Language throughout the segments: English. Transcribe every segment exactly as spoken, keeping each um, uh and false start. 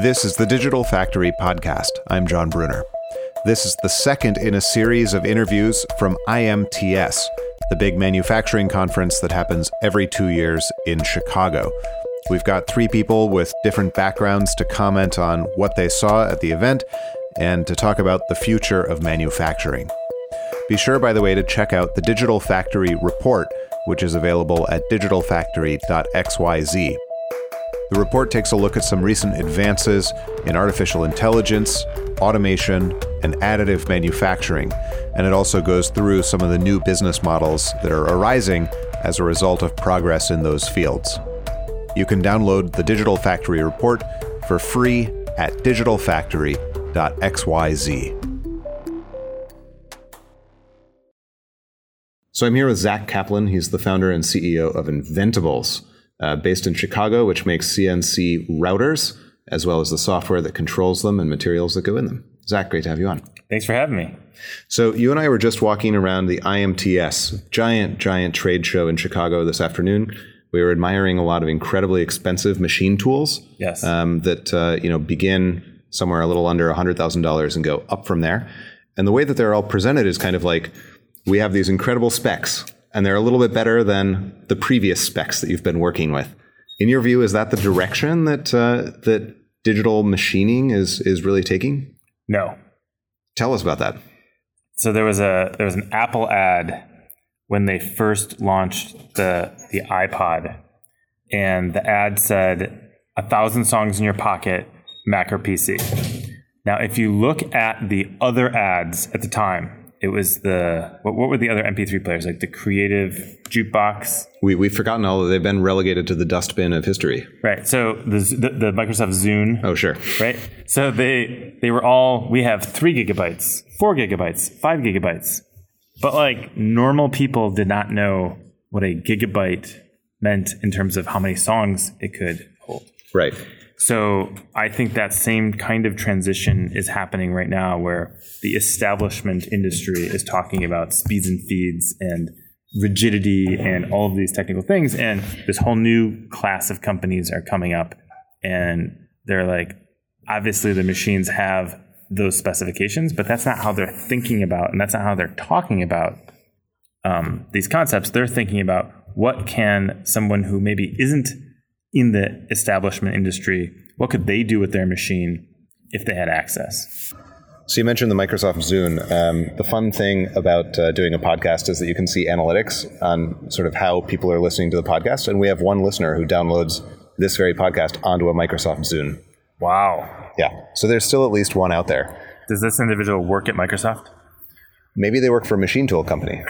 This is the Digital Factory Podcast. I'm John Brunner. This is the second in a series of interviews from I M T S, the big manufacturing conference that happens every two years in Chicago. We've got three people with different backgrounds to comment on what they saw at the event and to talk about the future of manufacturing. Be sure, by the way, to check out the Digital Factory Report, which is available at digital factory dot x y z. The report takes a look at some recent advances in artificial intelligence, automation, and additive manufacturing, and it also goes through some of the new business models that are arising as a result of progress in those fields. You can download the Digital Factory Report for free at digital factory dot x y z. So I'm here with Zach Kaplan. He's the founder and C E O of Inventables, uh, based in Chicago, which makes C N C routers, as well as the software that controls them and materials that go in them. Zach, great to have you on. Thanks for having me. So you and I were just walking around the I M T S, giant, giant trade show in Chicago this afternoon. We were admiring a lot of incredibly expensive machine tools yes. um, that uh, you know begin somewhere a little under one hundred thousand dollars and go up from there. And the way that they're all presented is kind of like, we have these incredible specs, and they're a little bit better than the previous specs that you've been working with. In your view, is that the direction that uh, that digital machining is is really taking? No. Tell us about that. So there was a there was an Apple ad when they first launched the the iPod, and the ad said a thousand songs in your pocket, Mac or P C. Now, if you look at the other ads at the time, it was the, what, what were the other M P three players? Like the Creative Jukebox? We, we've forgotten all that. They've been relegated to the dustbin of history. Right. So the, the, the Microsoft Zune. Oh, sure. Right. So they, they were all, we have three gigabytes, four gigabytes, five gigabytes. But like normal people did not know what a gigabyte meant in terms of how many songs it could hold. Right. So I think that same kind of transition is happening right now, where the establishment industry is talking about speeds and feeds and rigidity and all of these technical things. And this whole new class of companies are coming up, and they're like, obviously the machines have those specifications, but that's not how they're thinking about, and that's not how they're talking about um, these concepts. They're thinking about what can someone who maybe isn't in the establishment industry, what could they do with their machine if they had access? So you mentioned the Microsoft Zune. Um, the fun thing about uh, doing a podcast is that you can see analytics on sort of how people are listening to the podcast. And we have one listener who downloads this very podcast onto a Microsoft Zune. Wow. Yeah. So there's still at least one out there. Does this individual work at Microsoft? Maybe they work for a machine tool company.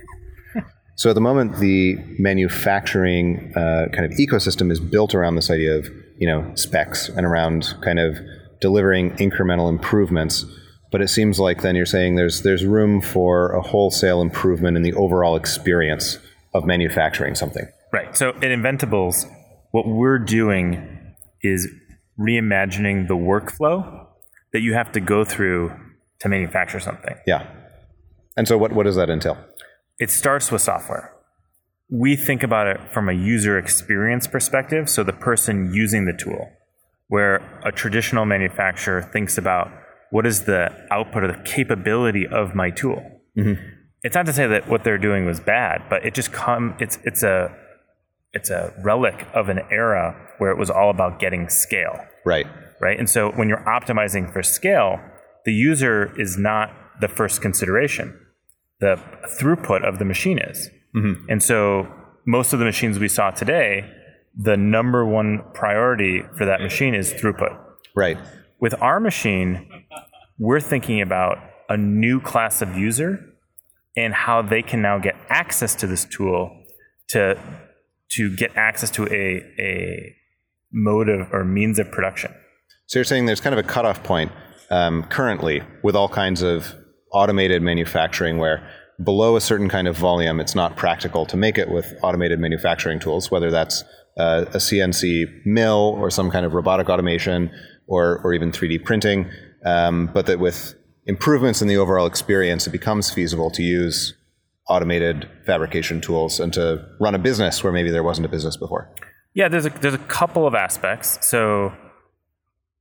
So at the moment, the manufacturing uh, kind of ecosystem is built around this idea of, you know, specs and around kind of delivering incremental improvements. But it seems like then you're saying there's there's room for a wholesale improvement in the overall experience of manufacturing something. Right. So at Inventables, what we're doing is reimagining the workflow that you have to go through to manufacture something. Yeah. And so what, what does that entail? It starts with software. We think about it from a user experience perspective, so the person using the tool, where a traditional manufacturer thinks about what is the output or the capability of my tool. Mm-hmm. It's not to say that what they're doing was bad, but it just come it's it's a it's a relic of an era where it was all about getting scale. Right. Right. And so when you're optimizing for scale, the user is not the first consideration. The throughput of the machine is. Mm-hmm. And so most of the machines we saw today, the number one priority for that machine is throughput. Right. With our machine, we're thinking about a new class of user and how they can now get access to this tool to to get access to a, a mode of or means of production. So you're saying there's kind of a cutoff point um, currently with all kinds of automated manufacturing where below a certain kind of volume, it's not practical to make it with automated manufacturing tools, whether that's uh, a C N C mill or some kind of robotic automation or, or even three D printing, um, but that with improvements in the overall experience, it becomes feasible to use automated fabrication tools and to run a business where maybe there wasn't a business before. Yeah, there's a, there's a couple of aspects. So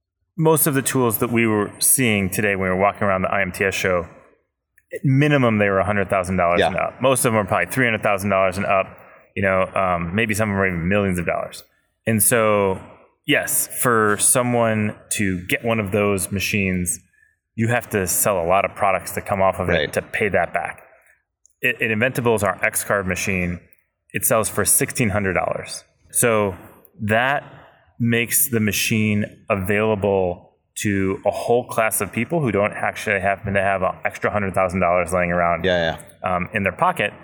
most of the tools that we were seeing today when we were walking around the I M T S show, at minimum they were one hundred thousand dollars yeah. and up. Most of them are probably three hundred thousand dollars and up. You know, um, maybe some of them are even millions of dollars. And so, yes, for someone to get one of those machines, you have to sell a lot of products to come off of right. it to pay that back. It, it Inventables, our X-Carve machine, it sells for sixteen hundred dollars. So that makes the machine available to a whole class of people who don't actually happen to have an extra one hundred thousand dollars laying around yeah, yeah. Um, in their pocket.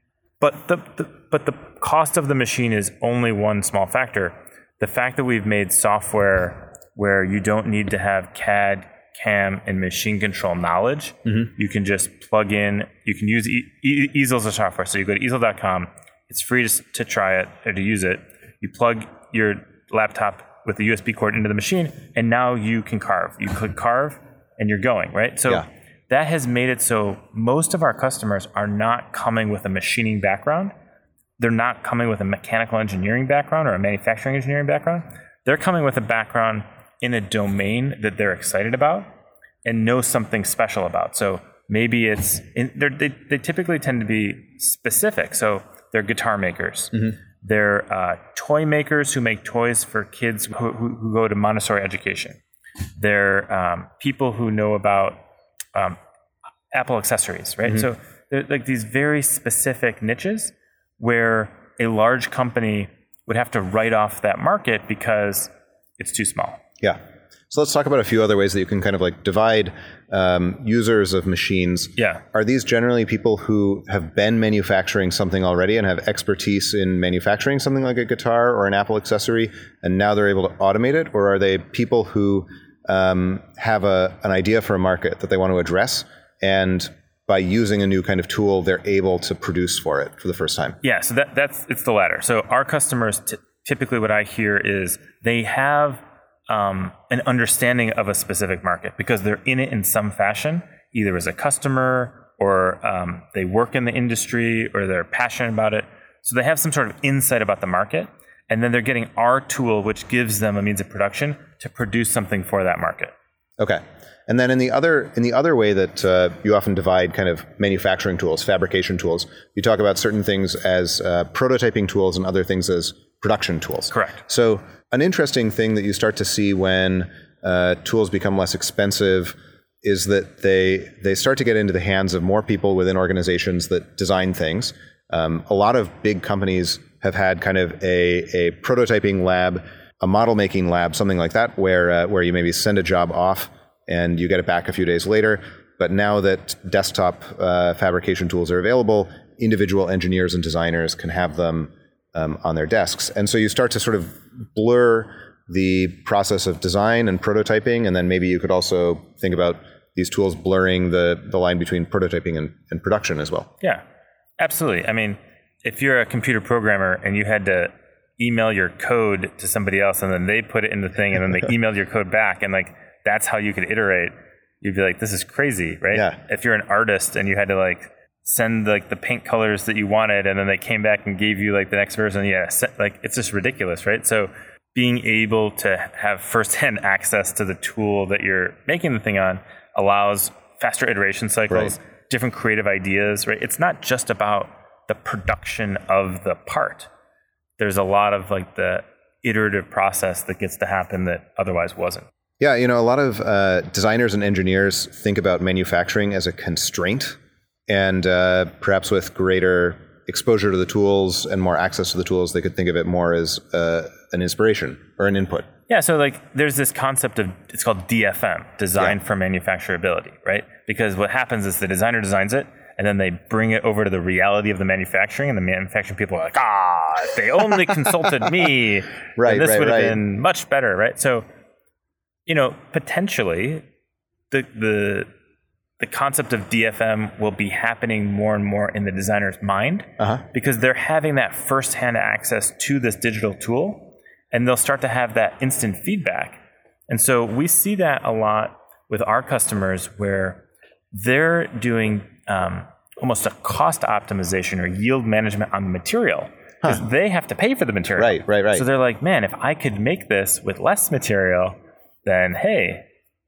But the, the but the cost of the machine is only one small factor. The fact that we've made software where you don't need to have C A D, C A M, and machine control knowledge, mm-hmm. you can just plug in, you can use e- e- easel as a software. So you go to easel dot com, it's free to, to try it or to use it. You plug your laptop with the U S B cord into the machine, and now you can carve. You click carve, and you're going, right? So yeah. that has made it so most of our customers are not coming with a machining background. They're not coming with a mechanical engineering background or a manufacturing engineering background. They're coming with a background in a domain that they're excited about and know something special about. So maybe it's, in, they they typically tend to be specific. So they're guitar makers. Mm-hmm. They're uh, toy makers who make toys for kids who, who, who go to Montessori education. They're um, people who know about um, Apple accessories, right? Mm-hmm. So they're like these very specific niches where a large company would have to write off that market because it's too small. Yeah. So let's talk about a few other ways that you can kind of like divide um, users of machines. Yeah. Are these generally people who have been manufacturing something already and have expertise in manufacturing something like a guitar or an Apple accessory, and now they're able to automate it? Or are they people who um, have a, an idea for a market that they want to address, and by using a new kind of tool, they're able to produce for it for the first time? Yeah, so that, that's it's the latter. So our customers, t- typically what I hear is they have um, an understanding of a specific market because they're in it in some fashion, either as a customer or um, they work in the industry or they're passionate about it. So they have some sort of insight about the market, and then they're getting our tool, which gives them a means of production to produce something for that market. Okay. And then in the other in the other way that uh, you often divide kind of manufacturing tools, fabrication tools, you talk about certain things as uh, prototyping tools and other things as production tools. Correct. So an interesting thing that you start to see when uh, tools become less expensive is that they they start to get into the hands of more people within organizations that design things. Um, a lot of big companies have had kind of a, a prototyping lab, a model making lab, something like that, where uh, where you maybe send a job off and you get it back a few days later. But now that desktop uh, fabrication tools are available, individual engineers and designers can have them um, on their desks. And so you start to sort of blur the process of design and prototyping, and then maybe you could also think about these tools blurring the, the line between prototyping and, and production as well. Yeah, absolutely. I mean, if you're a computer programmer and you had to email your code to somebody else and then they put it in the thing and then they emailed your code back, and like that's how you could iterate, you'd be like, this is crazy, right? Yeah. If you're an artist and you had to like send like the paint colors that you wanted and then they came back and gave you like the next version, yeah, like it's just ridiculous, right? So being able to have firsthand access to the tool that you're making the thing on allows faster iteration cycles, right, different creative ideas, right? It's not just about the production of the part. There's a lot of like the iterative process that gets to happen that otherwise wasn't. Yeah, you know, a lot of uh, designers and engineers think about manufacturing as a constraint, and uh, perhaps with greater exposure to the tools and more access to the tools, they could think of it more as uh, an inspiration or an input. Yeah, so like there's this concept of, it's called D F M, design yeah. for manufacturability, right? Because what happens is the designer designs it, and then they bring it over to the reality of the manufacturing, and the manufacturing people are like, ah, if they only consulted me, right, then this right, would have right. been much better, right? So, you know, potentially the the the concept of D F M will be happening more and more in the designer's mind uh-huh. because they're having that firsthand access to this digital tool, and they'll start to have that instant feedback. And so we see that a lot with our customers where they're doing um, almost a cost optimization or yield management on the material because huh. they have to pay for the material. Right, right, right. So they're like, man, if I could make this with less material, then hey,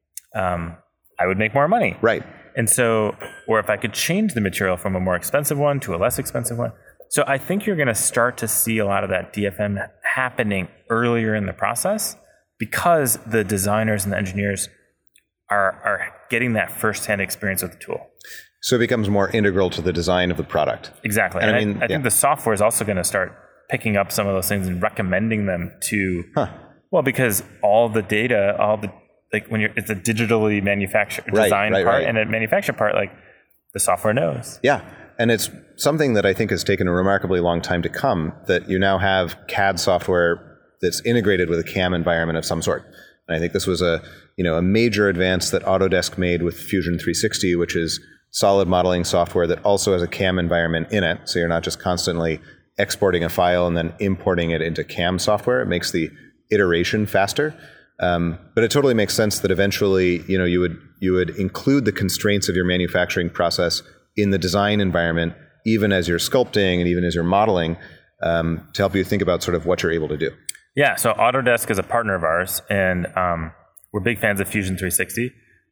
um, I would make more money. Right. And so, or if I could change the material from a more expensive one to a less expensive one. So I think you're going to start to see a lot of that D F M happening earlier in the process because the designers and the engineers are, are getting that firsthand experience with the tool. So it becomes more integral to the design of the product. Exactly. And, and I mean, I, I yeah. think the software is also going to start picking up some of those things and recommending them to, Huh. well, because all the data, all the, like when you're, it's a digitally manufactured Right, design right, part right. and a manufactured part, like the software knows. Yeah. And it's something that I think has taken a remarkably long time to come, that you now have C A D software that's integrated with a C A M environment of some sort. And I think this was a, you know, a major advance that Autodesk made with Fusion three sixty, which is solid modeling software that also has a C A M environment in it. So you're not just constantly exporting a file and then importing it into C A M software. It makes the iteration faster. Um, but it totally makes sense that eventually, you know, you would you would include the constraints of your manufacturing process in the design environment, even as you're sculpting and even as you're modeling, um, to help you think about sort of what you're able to do. Yeah, so Autodesk is a partner of ours, and um, we're big fans of Fusion three sixty.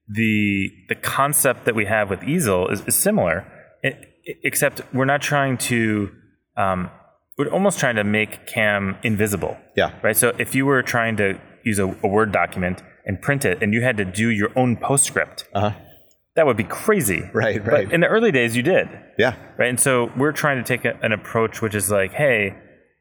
The the concept that we have with Easel is, is similar, it, it, except we're not trying to, um, we're almost trying to make C A M invisible. Yeah. Right. So if you were trying to use a, a Word document and print it, and you had to do your own PostScript, Uh-huh. that would be crazy. Right, right. But in the early days, you did. Yeah. Right. And so we're trying to take a, an approach which is like, hey,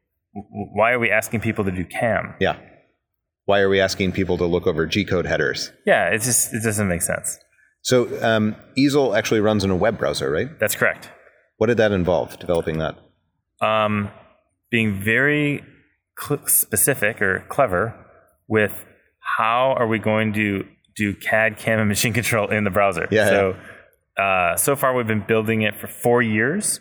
w- why are we asking people to do C A M? Yeah. Why are we asking people to look over G-code headers? Yeah, it just it doesn't make sense. So um, Easel actually runs in a web browser, right? That's correct. What did that involve, developing that? Um, being very cl- specific or clever with how are we going to do C A D, C A M, and machine control in the browser. Yeah, so uh, so far we've been building it for four years.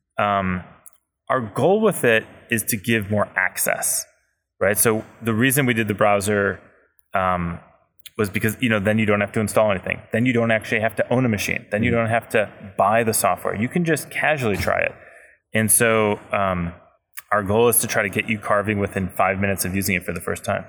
Um, our goal with it is to give more access, right? So the reason we did the browser um, was because, you know, then you don't have to install anything. Then you don't actually have to own a machine. Then you don't have to buy the software. You can just casually try it. And so um, our goal is to try to get you carving within five minutes of using it for the first time.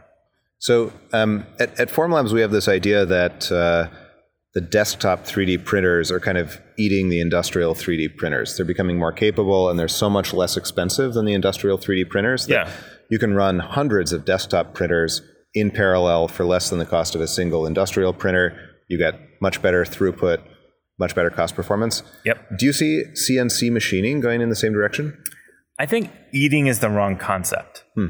So um, at, at Formlabs, we have this idea that uh, the desktop three D printers are kind of eating the industrial three D printers. They're becoming more capable, and they're so much less expensive than the industrial three D printers that Yeah. you can run hundreds of desktop printers in parallel for less than the cost of a single industrial printer. You get much better throughput, much better cost performance. Yep. Do you see C N C machining going in the same direction? I think eating is the wrong concept. Hmm.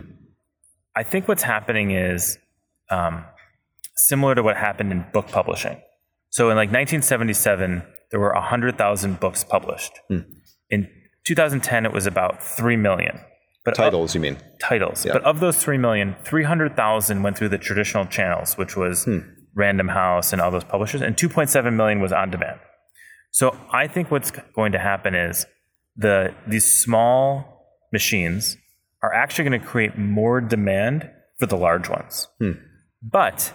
I think what's happening is um, similar to what happened in book publishing. So in like nineteen seventy-seven, there were one hundred thousand books published. Hmm. In two thousand ten, it was about three million. But Titles, of, you mean? Titles. Yeah. But of those three million, three hundred thousand went through the traditional channels, which was Hmm. Random House and all those publishers, and two point seven million was on demand. So I think what's going to happen is the these small machines are actually going to create more demand for the large ones. Hmm. But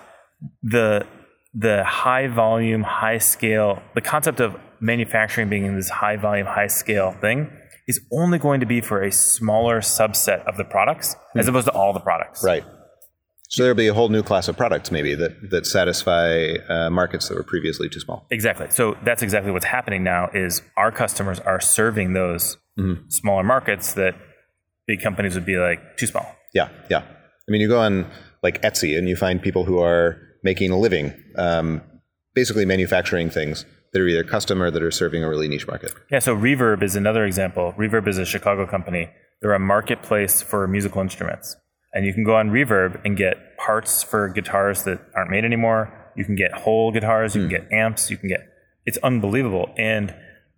the the high volume, high scale, the concept of manufacturing being in this high volume, high scale thing is only going to be for a smaller subset of the products hmm. as opposed to all the products. Right. So there'll be a whole new class of products maybe that, that satisfy uh, markets that were previously too small. Exactly. So that's exactly what's happening now is our customers are serving those mm-hmm. smaller markets that big companies would be like too small. Yeah, yeah. I mean, you go on like Etsy and you find people who are making a living, um, basically manufacturing things that are either custom or that are serving a really niche market. Yeah, so Reverb is another example. Reverb is a Chicago company. They're a marketplace for musical instruments. And you can go on Reverb and get parts for guitars that aren't made anymore. You can get whole guitars. You mm. can get amps. You can get, it's unbelievable. And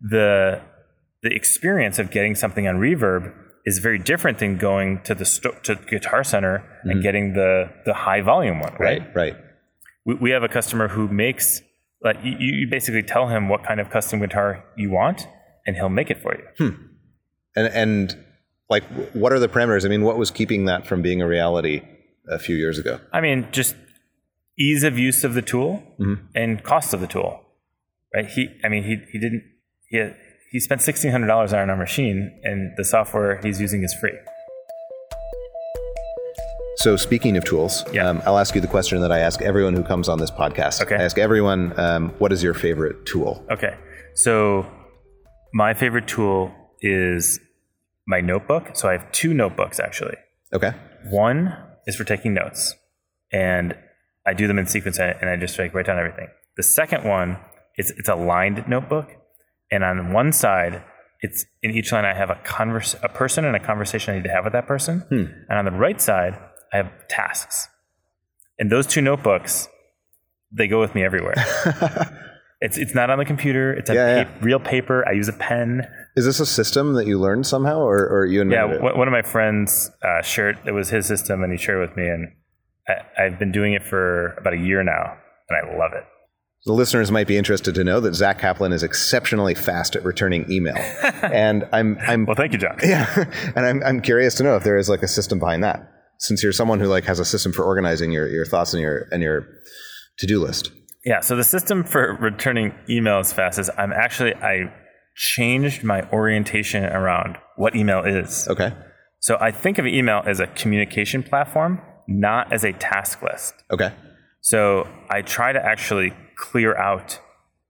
the the experience of getting something on Reverb is very different than going to the sto- to Guitar Center mm. and getting the the high volume one, right? Right, right. We, we have a customer who makes, like, you, you basically tell him what kind of custom guitar you want, and he'll make it for you. Hmm. And and. Like, what are the parameters? I mean, what was keeping that from being a reality a few years ago? I mean, just ease of use of the tool mm-hmm. and cost of the tool, right? He, I mean, he he didn't he had, he spent sixteen hundred dollars on our machine, and the software he's using is free. So speaking of tools, Yeah. um, I'll ask you the question that I ask everyone who comes on this podcast. Okay. I ask everyone, um, what is your favorite tool? Okay. So my favorite tool is my notebook. So I have two notebooks, actually. Okay. One is for taking notes, and I do them in sequence, and I just like write down everything. The second one is it's a lined notebook, and on one side, it's in each line I have a converse, a person and a conversation I need to have with that person, Hmm. and on the right side I have tasks. And those two notebooks, they go with me everywhere. it's it's not on the computer. It's a Yeah, pa- yeah. real paper. I use a pen. Is this a system that you learned somehow, or, or you Yeah, invented it? w- one of my friends uh, shared, it was his system, and he shared it with me, and I, I've been doing it for about a year now, and I love it. The listeners might be interested to know that Zach Kaplan is exceptionally fast at returning email, and I'm I'm Well, thank you, John. yeah, and I'm I'm curious to know if there is like a system behind that, since you're someone who like has a system for organizing your, your thoughts and your and your to-do list. Yeah, so the system for returning emails fast is I'm actually, I changed my orientation around what email is. Okay. So I think of email as a communication platform, not as a task list. Okay. So I try to actually clear out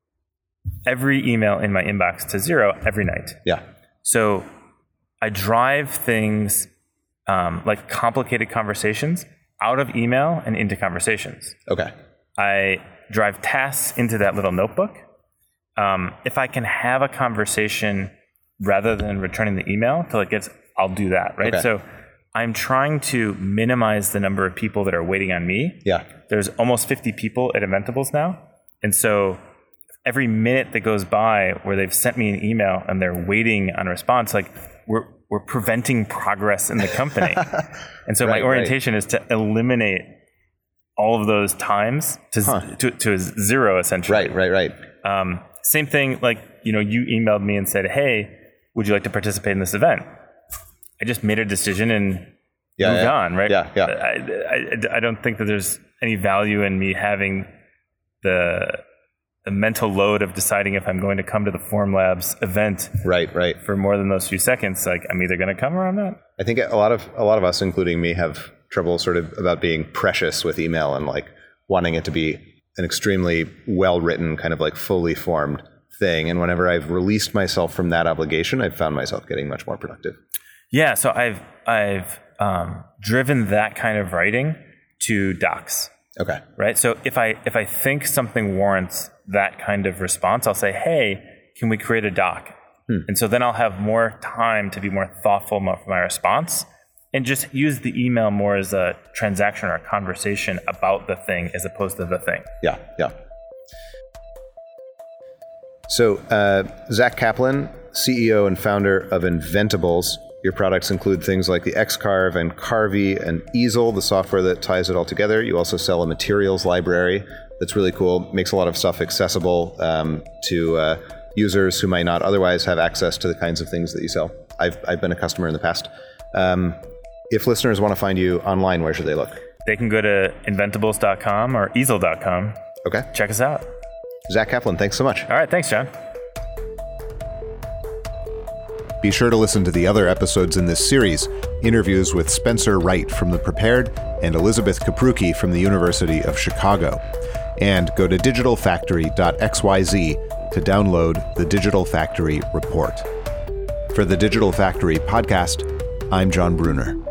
every email in my inbox to zero every night. Yeah. So I drive things um, like complicated conversations out of email and into conversations. Okay. I drive tasks into that little notebook. Um, if I can have a conversation rather than returning the email till it gets, I'll do that, right? Okay. So I'm trying to minimize the number of people that are waiting on me. Yeah. There's almost fifty people at Inventables now. And so every minute that goes by where they've sent me an email and they're waiting on a response, like we're we're preventing progress in the company. And so Right, my orientation is to eliminate all of those times to Huh. to, to zero, essentially. Right. Right. Right. Um, same thing, like, you know, you emailed me and said, hey, would you like to participate in this event? I just made a decision and Yeah, moved yeah. on, right? Yeah, yeah. I, I, I don't think that there's any value in me having the the mental load of deciding if I'm going to come to the Form Labs event Right. Right. for more than those few seconds. Like, I'm either going to come or I'm not. I think a lot of a lot of us, including me, have trouble sort of about being precious with email and like wanting it to be an extremely well written, kind of like fully formed thing. And whenever I've released myself from that obligation, I've found myself getting much more productive. Yeah, so I've I've um, driven that kind of writing to docs. Okay. Right. So if I if I think something warrants that kind of response, I'll say, hey, can we create a doc? Hmm. And so then I'll have more time to be more thoughtful about my response and just use the email more as a transaction or a conversation about the thing as opposed to the thing. Yeah. Yeah. So uh, Zach Kaplan, C E O and founder of Inventables. Your products include things like the Xcarve and Carvey and Easel, the software that ties it all together. You also sell a materials library that's really cool, makes a lot of stuff accessible um, to uh, users who might not otherwise have access to the kinds of things that you sell. I've, I've been a customer in the past. Um, if listeners want to find you online, where should they look? They can go to inventables dot com or easel dot com. Okay. Check us out. Zach Kaplan, thanks so much. All right. Thanks, John. Be sure to listen to the other episodes in this series, interviews with Spencer Wright from The Prepared and Elizabeth Kapruki from the University of Chicago. And go to digital factory dot x y z to download the Digital Factory Report. For the Digital Factory podcast, I'm John Brunner.